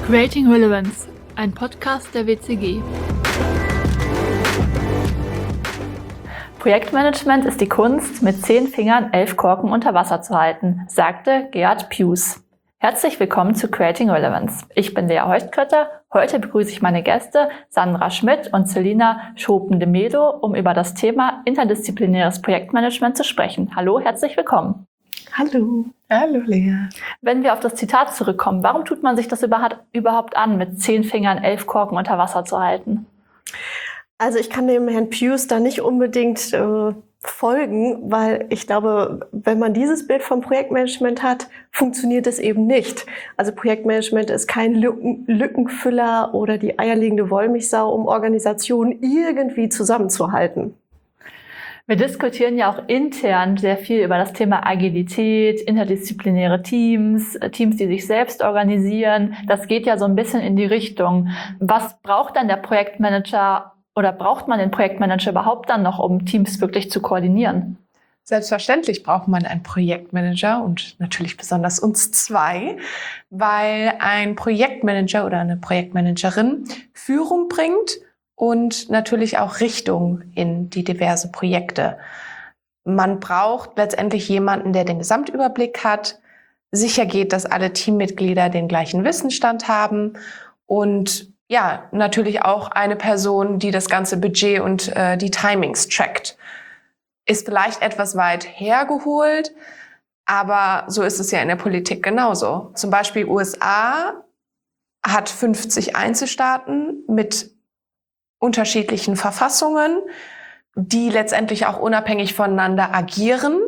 Creating Relevance, ein Podcast der WCG. Projektmanagement ist die Kunst, mit 10 Fingern 11 Korken unter Wasser zu halten, sagte Geert Pius. Herzlich willkommen zu Creating Relevance. Ich bin Lea Heustkötter. Heute begrüße ich meine Gäste Sandra Schmidt und Celina Schopen-de-Medo, um über das Thema interdisziplinäres Projektmanagement zu sprechen. Hallo, herzlich willkommen. Hallo. Hallo, Lea. Wenn wir auf das Zitat zurückkommen, warum tut man sich das überhaupt an, mit 10 Fingern 11 Korken unter Wasser zu halten? Also ich kann dem Herrn Pius da nicht unbedingt folgen, weil ich glaube, wenn man dieses Bild vom Projektmanagement hat, funktioniert es eben nicht. Also Projektmanagement ist kein Lückenfüller oder die eierlegende Wollmilchsau, um Organisationen irgendwie zusammenzuhalten. Wir diskutieren ja auch intern sehr viel über das Thema Agilität, interdisziplinäre Teams, Teams, die sich selbst organisieren. Das geht ja so ein bisschen in die Richtung. Was braucht dann der Projektmanager oder braucht man den Projektmanager überhaupt dann noch, um Teams wirklich zu koordinieren? Selbstverständlich braucht man einen Projektmanager und natürlich besonders uns zwei, weil ein Projektmanager oder eine Projektmanagerin Führung bringt und natürlich auch Richtung in die diverse Projekte. Man braucht letztendlich jemanden, der den Gesamtüberblick hat, sicher geht, dass alle Teammitglieder den gleichen Wissensstand haben und ja, natürlich auch eine Person, die das ganze Budget und die Timings trackt. Ist vielleicht etwas weit hergeholt, aber so ist es ja in der Politik genauso. Zum Beispiel USA hat 50 Einzelstaaten mit unterschiedlichen Verfassungen, die letztendlich auch unabhängig voneinander agieren,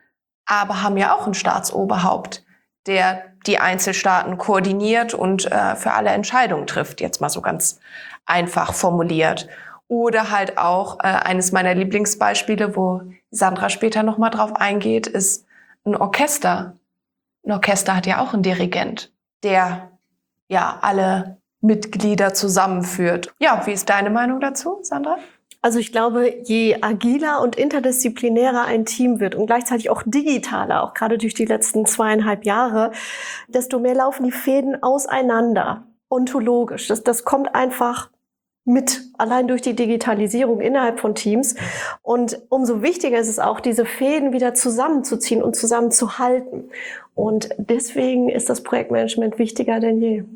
aber haben ja auch ein Staatsoberhaupt, der die Einzelstaaten koordiniert und für alle Entscheidungen trifft, jetzt mal so ganz einfach formuliert. Oder halt auch eines meiner Lieblingsbeispiele, wo Sandra später nochmal drauf eingeht, ist ein Orchester. Ein Orchester hat ja auch einen Dirigent, der ja alle Mitglieder zusammenführt. Ja, wie ist deine Meinung dazu, Sandra? Also ich glaube, je agiler und interdisziplinärer ein Team wird und gleichzeitig auch digitaler, auch gerade durch die letzten 2,5 Jahre, desto mehr laufen die Fäden auseinander, ontologisch. Das kommt einfach mit, allein durch die Digitalisierung innerhalb von Teams. Und umso wichtiger ist es auch, diese Fäden wieder zusammenzuziehen und zusammenzuhalten. Und deswegen ist das Projektmanagement wichtiger denn je.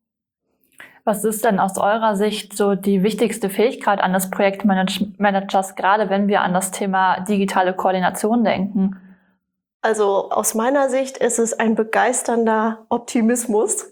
Was ist denn aus eurer Sicht so die wichtigste Fähigkeit eines Projektmanagers, gerade wenn wir an das Thema digitale Koordination denken? Also aus meiner Sicht ist es ein begeisternder Optimismus,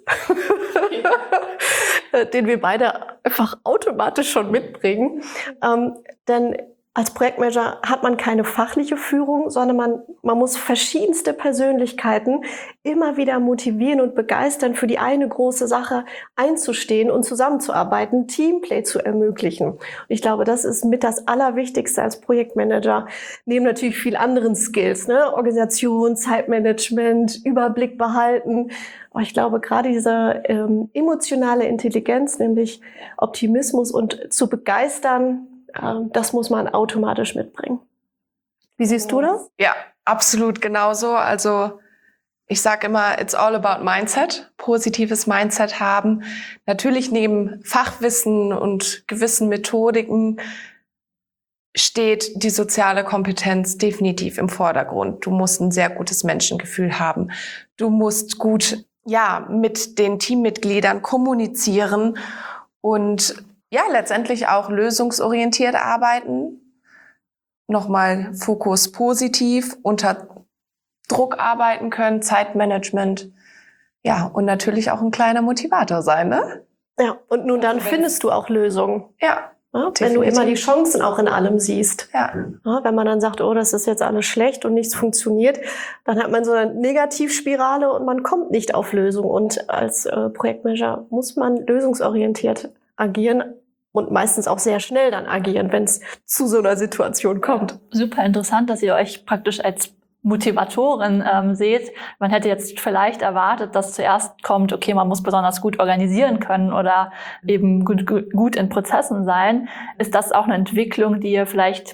den wir beide einfach automatisch schon mitbringen. Denn als Projektmanager hat man keine fachliche Führung, sondern man muss verschiedenste Persönlichkeiten immer wieder motivieren und begeistern, für die eine große Sache einzustehen und zusammenzuarbeiten, Teamplay zu ermöglichen. Und ich glaube, das ist mit das Allerwichtigste als Projektmanager, neben natürlich viel anderen Skills, ne? Organisation, Zeitmanagement, Überblick behalten. Aber ich glaube, gerade diese emotionale Intelligenz, nämlich Optimismus und zu begeistern, das muss man automatisch mitbringen. Wie siehst du das? Ja, absolut genauso. Also ich sage immer, it's all about Mindset, positives Mindset haben. Natürlich neben Fachwissen und gewissen Methodiken steht die soziale Kompetenz definitiv im Vordergrund. Du musst ein sehr gutes Menschengefühl haben. Du musst gut, ja, mit den Teammitgliedern kommunizieren und ja, letztendlich auch lösungsorientiert arbeiten. Nochmal Fokus positiv, unter Druck arbeiten können, Zeitmanagement. Ja, und natürlich auch ein kleiner Motivator sein, ne? Ja, und nun dann findest du auch Lösungen. Ja. Wenn du immer die Chancen auch in allem siehst. Ja. Wenn man dann sagt, oh, das ist jetzt alles schlecht und nichts funktioniert, dann hat man so eine Negativspirale und man kommt nicht auf Lösung. Und als Projektmanager muss man lösungsorientiert agieren und meistens auch sehr schnell dann agieren, wenn es zu so einer Situation kommt. Super interessant, dass ihr euch praktisch als Motivatorin seht. Man hätte jetzt vielleicht erwartet, dass zuerst kommt, okay, man muss besonders gut organisieren können oder eben gut in Prozessen sein. Ist das auch eine Entwicklung, die ihr vielleicht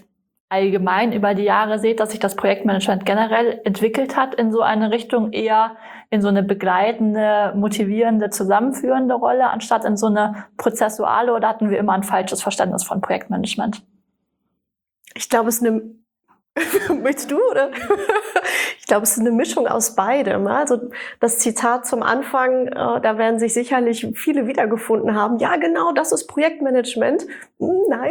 allgemein über die Jahre seht, dass sich das Projektmanagement generell entwickelt hat in so eine Richtung, eher in so eine begleitende, motivierende, zusammenführende Rolle, anstatt in so eine prozessuale, oder hatten wir immer ein falsches Verständnis von Projektmanagement? Ich glaube, es ist eine Möchtest du, oder? Ich glaube, es ist eine Mischung aus beidem. Also das Zitat zum Anfang, da werden sich sicherlich viele wiedergefunden haben. Ja, genau, das ist Projektmanagement. Nein.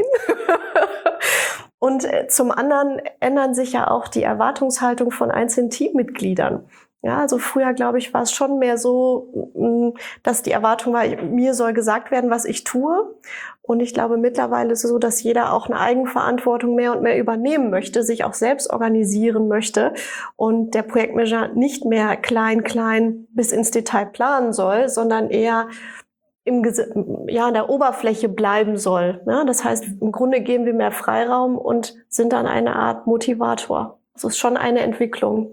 Und zum anderen ändern sich ja auch die Erwartungshaltung von einzelnen Teammitgliedern. Ja, also früher, glaube ich, war es schon mehr so, dass die Erwartung war, mir soll gesagt werden, was ich tue. Und ich glaube, mittlerweile ist es so, dass jeder auch eine Eigenverantwortung mehr und mehr übernehmen möchte, sich auch selbst organisieren möchte und der Projektmanager nicht mehr klein bis ins Detail planen soll, sondern eher in der Oberfläche bleiben soll. Ja, das heißt, im Grunde geben wir mehr Freiraum und sind dann eine Art Motivator. Das ist schon eine Entwicklung.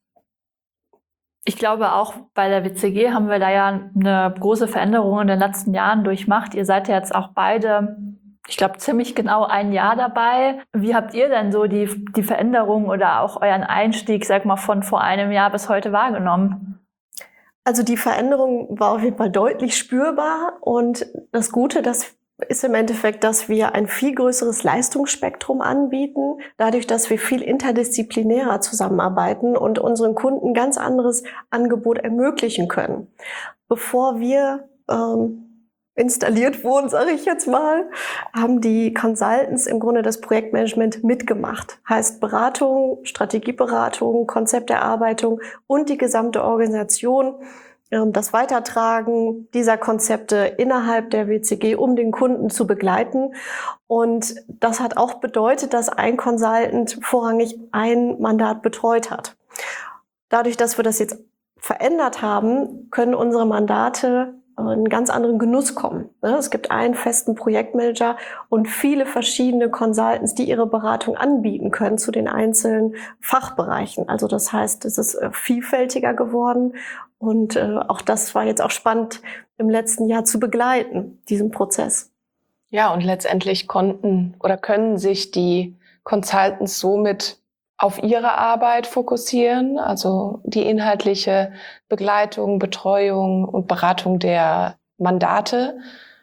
Ich glaube, auch bei der WCG haben wir da ja eine große Veränderung in den letzten Jahren durchmacht. Ihr seid ja jetzt auch beide, ich glaube, ziemlich genau ein Jahr dabei. Wie habt ihr denn so die Veränderung oder auch euren Einstieg, sag mal, von vor einem Jahr bis heute wahrgenommen? Also die Veränderung war auf jeden Fall deutlich spürbar. Und das Gute, das ist im Endeffekt, dass wir ein viel größeres Leistungsspektrum anbieten, dadurch, dass wir viel interdisziplinärer zusammenarbeiten und unseren Kunden ein ganz anderes Angebot ermöglichen können. Bevor wir installiert wurden, sage ich jetzt mal, haben die Consultants im Grunde das Projektmanagement mitgemacht. Heißt Beratung, Strategieberatung, Konzepterarbeitung und die gesamte Organisation, das Weitertragen dieser Konzepte innerhalb der WCG, um den Kunden zu begleiten. Und das hat auch bedeutet, dass ein Consultant vorrangig ein Mandat betreut hat. Dadurch, dass wir das jetzt verändert haben, können unsere Mandate einen ganz anderen Genuss kommen. Es gibt einen festen Projektmanager und viele verschiedene Consultants, die ihre Beratung anbieten können zu den einzelnen Fachbereichen. Also das heißt, es ist vielfältiger geworden und auch das war jetzt auch spannend im letzten Jahr zu begleiten, diesen Prozess. Ja, und letztendlich können sich die Consultants somit auf ihre Arbeit fokussieren, also die inhaltliche Begleitung, Betreuung und Beratung der Mandate.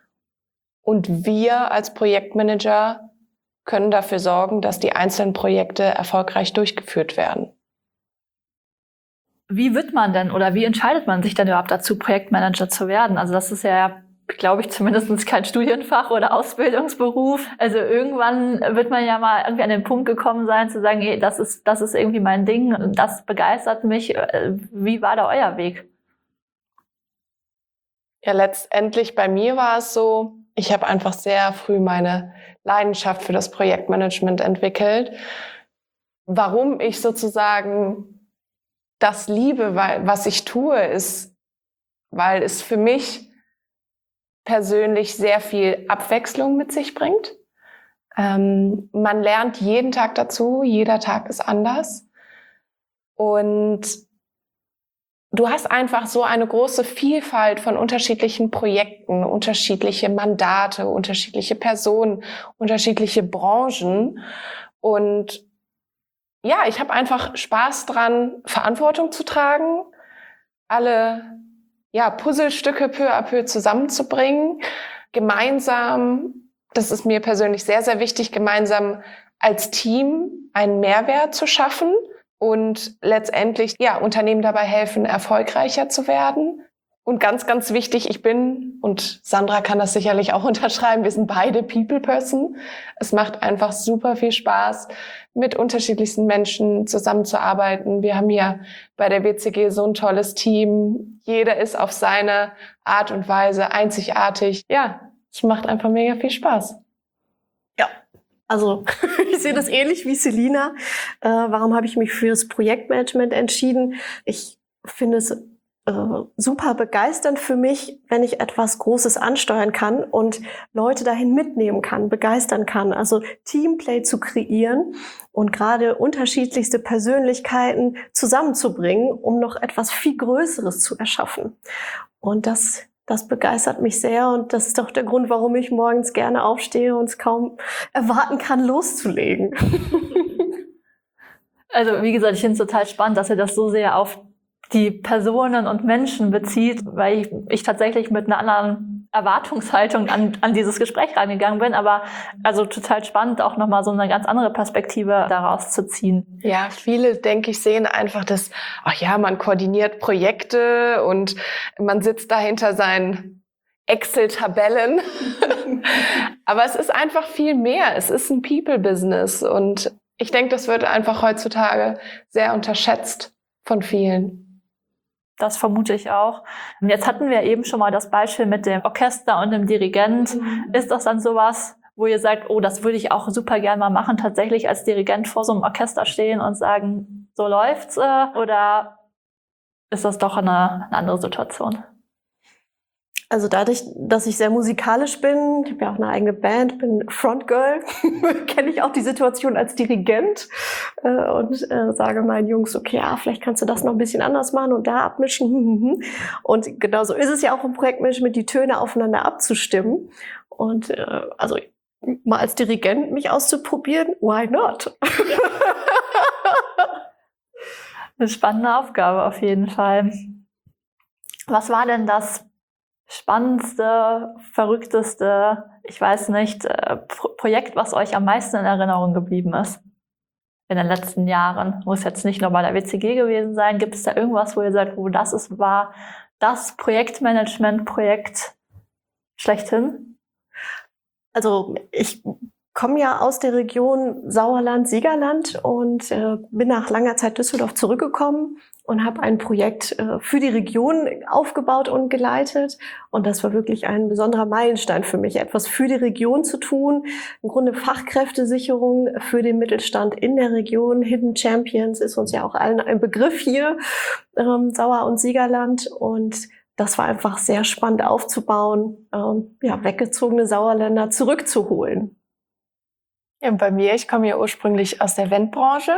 Und wir als Projektmanager können dafür sorgen, dass die einzelnen Projekte erfolgreich durchgeführt werden. Wie wird man denn oder wie entscheidet man sich denn überhaupt dazu, Projektmanager zu werden? Also das ist ja, glaube ich, zumindest kein Studienfach oder Ausbildungsberuf. Also irgendwann wird man ja mal irgendwie an den Punkt gekommen sein, zu sagen, hey, das ist irgendwie mein Ding und das begeistert mich. Wie war da euer Weg? Ja, letztendlich bei mir war es so, ich habe einfach sehr früh meine Leidenschaft für das Projektmanagement entwickelt. Warum ich sozusagen das liebe, was ich tue, ist, weil es für mich persönlich sehr viel Abwechslung mit sich bringt. Man lernt jeden Tag dazu, jeder Tag ist anders. Und du hast einfach so eine große Vielfalt von unterschiedlichen Projekten, unterschiedliche Mandate, unterschiedliche Personen, unterschiedliche Branchen. Und ja, ich habe einfach Spaß dran, Verantwortung zu tragen, alle Puzzlestücke peu à peu zusammenzubringen, gemeinsam, das ist mir persönlich sehr, sehr wichtig, gemeinsam als Team einen Mehrwert zu schaffen und letztendlich Unternehmen dabei helfen, erfolgreicher zu werden. Und ganz, ganz wichtig, ich bin, und Sandra kann das sicherlich auch unterschreiben, wir sind beide People-Person. Es macht einfach super viel Spaß, mit unterschiedlichsten Menschen zusammenzuarbeiten. Wir haben hier bei der WCG so ein tolles Team. Jeder ist auf seine Art und Weise einzigartig. Ja, es macht einfach mega viel Spaß. Ja, also ich sehe das ähnlich wie Selina. Warum habe ich mich für das Projektmanagement entschieden? Ich finde es super begeisternd für mich, wenn ich etwas Großes ansteuern kann und Leute dahin mitnehmen kann, begeistern kann. Also Teamplay zu kreieren und gerade unterschiedlichste Persönlichkeiten zusammenzubringen, um noch etwas viel Größeres zu erschaffen. Und das begeistert mich sehr und das ist doch der Grund, warum ich morgens gerne aufstehe und es kaum erwarten kann, loszulegen. Also wie gesagt, ich finde es total spannend, dass ihr das so sehr auf die Personen und Menschen bezieht, weil ich tatsächlich mit einer anderen Erwartungshaltung an dieses Gespräch reingegangen bin. Aber also total spannend, auch nochmal so eine ganz andere Perspektive daraus zu ziehen. Ja, viele, denke ich, sehen einfach das, ach ja, man koordiniert Projekte und man sitzt dahinter seinen Excel-Tabellen. Aber es ist einfach viel mehr. Es ist ein People-Business und ich denke, das wird einfach heutzutage sehr unterschätzt von vielen. Das vermute ich auch. Und jetzt hatten wir eben schon mal das Beispiel mit dem Orchester und dem Dirigent. Ist das dann sowas, wo ihr sagt, oh, das würde ich auch super gern mal machen, tatsächlich als Dirigent vor so einem Orchester stehen und sagen, so läuft's? Oder ist das doch eine andere Situation? Also dadurch, dass ich sehr musikalisch bin, ich habe ja auch eine eigene Band, bin Frontgirl, kenne ich auch die Situation als Dirigent und sage meinen Jungs, okay, ja, vielleicht kannst du das noch ein bisschen anders machen und da abmischen. Und genauso ist es ja auch im Projektmanagement, die Töne aufeinander abzustimmen. Und also mal als Dirigent mich auszuprobieren, why not? Eine spannende Aufgabe auf jeden Fall. Was war denn das spannendste, verrückteste, ich weiß nicht, Projekt, was euch am meisten in Erinnerung geblieben ist in den letzten Jahren? Muss jetzt nicht nur bei der WCG gewesen sein. Gibt es da irgendwas, wo ihr sagt, oh, war das Projektmanagement-Projekt schlechthin? Also ich komme ja aus der Region Sauerland-Siegerland und bin nach langer Zeit Düsseldorf zurückgekommen und habe ein Projekt für die Region aufgebaut und geleitet. Und das war wirklich ein besonderer Meilenstein für mich, etwas für die Region zu tun. Im Grunde Fachkräftesicherung für den Mittelstand in der Region. Hidden Champions ist uns ja auch allen ein Begriff hier, Sauer- und Siegerland. Und das war einfach sehr spannend aufzubauen, weggezogene Sauerländer zurückzuholen. Ja, bei mir, ich komme ja ursprünglich aus der Eventbranche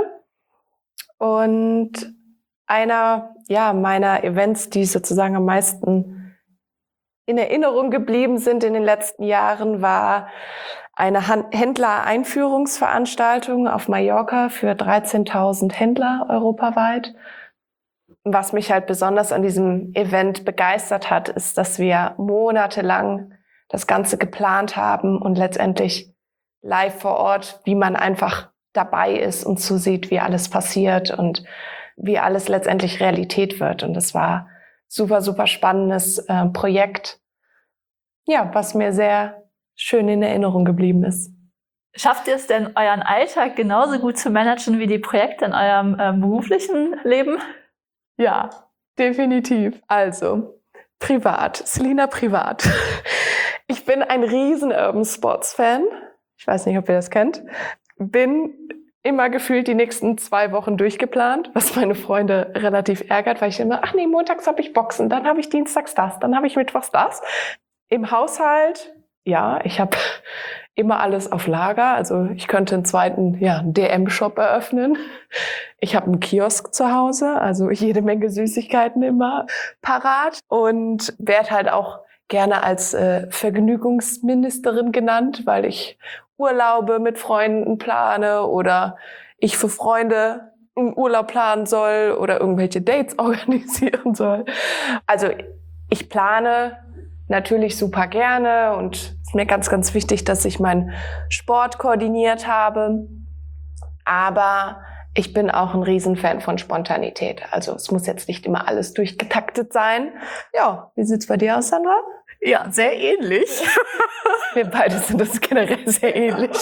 und einer meiner Events, die sozusagen am meisten in Erinnerung geblieben sind in den letzten Jahren, war eine Händler-Einführungsveranstaltung auf Mallorca für 13.000 Händler europaweit. Was mich halt besonders an diesem Event begeistert hat, ist, dass wir monatelang das Ganze geplant haben und letztendlich live vor Ort, wie man einfach dabei ist und zusieht, wie alles passiert und wie alles letztendlich Realität wird. Und das war super, super spannendes Projekt, ja, was mir sehr schön in Erinnerung geblieben ist. Schafft ihr es denn, euren Alltag genauso gut zu managen wie die Projekte in eurem beruflichen Leben? Ja, definitiv. Also, Selina privat. Ich bin ein riesen Urban Sports Fan. Ich weiß nicht, ob ihr das kennt. Bin immer gefühlt die nächsten 2 Wochen durchgeplant, was meine Freunde relativ ärgert, weil ich immer, montags habe ich Boxen, dann habe ich dienstags das, dann habe ich mittwochs das. Im Haushalt, ja, ich habe immer alles auf Lager. Also ich könnte einen zweiten DM-Shop eröffnen. Ich habe einen Kiosk zu Hause, also jede Menge Süßigkeiten immer parat und werde halt auch gerne als Vergnügungsministerin genannt, weil ich Urlaube mit Freunden plane oder ich für Freunde einen Urlaub planen soll oder irgendwelche Dates organisieren soll. Also ich plane natürlich super gerne und es ist mir ganz, ganz wichtig, dass ich meinen Sport koordiniert habe. Aber ich bin auch ein Riesenfan von Spontanität. Also es muss jetzt nicht immer alles durchgetaktet sein. Ja, wie sieht's bei dir aus, Sandra? Ja, sehr ähnlich. Wir beide sind das generell sehr ähnlich.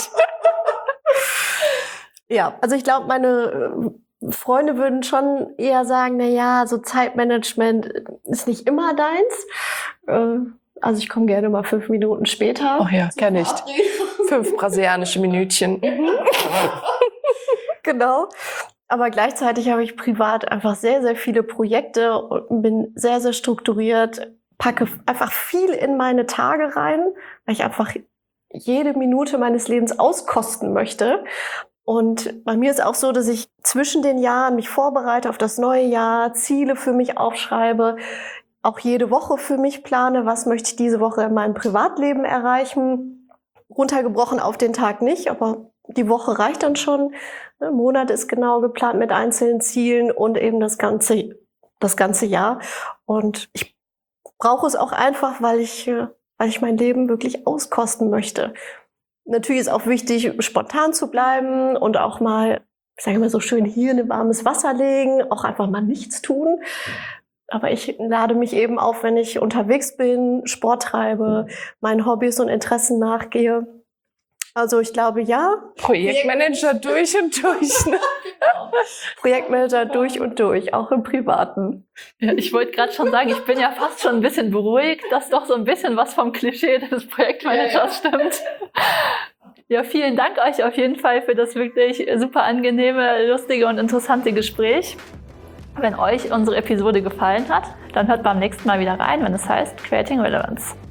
Ja, also ich glaube, meine Freunde würden schon eher sagen, so Zeitmanagement ist nicht immer deins. Also ich komme gerne mal 5 Minuten später. Oh ja, kenne ich. 5 brasilianische Minütchen. Genau. Aber gleichzeitig habe ich privat einfach sehr, sehr viele Projekte und bin sehr, sehr strukturiert, packe einfach viel in meine Tage rein, weil ich einfach jede Minute meines Lebens auskosten möchte. Und bei mir ist auch so, dass ich zwischen den Jahren mich vorbereite auf das neue Jahr, Ziele für mich aufschreibe, auch jede Woche für mich plane, was möchte ich diese Woche in meinem Privatleben erreichen. Runtergebrochen auf den Tag nicht, aber die Woche reicht dann schon. Ein Monat ist genau geplant mit einzelnen Zielen und eben das ganze Jahr. Und ich brauche es auch einfach, weil ich mein Leben wirklich auskosten möchte. Natürlich ist auch wichtig, spontan zu bleiben und auch mal, ich sage immer so schön, hier in warmes Wasser legen, auch einfach mal nichts tun. Aber ich lade mich eben auf, wenn ich unterwegs bin, Sport treibe, meinen Hobbys und Interessen nachgehe. Also ich glaube, ja. Projektmanager durch und durch. Ne? Projektmanager durch und durch, auch im Privaten. Ja, ich wollte gerade schon sagen, ich bin ja fast schon ein bisschen beruhigt, dass doch so ein bisschen was vom Klischee des Projektmanagers stimmt. Ja, vielen Dank euch auf jeden Fall für das wirklich super angenehme, lustige und interessante Gespräch. Wenn euch unsere Episode gefallen hat, dann hört beim nächsten Mal wieder rein, wenn es heißt Creating Relevance.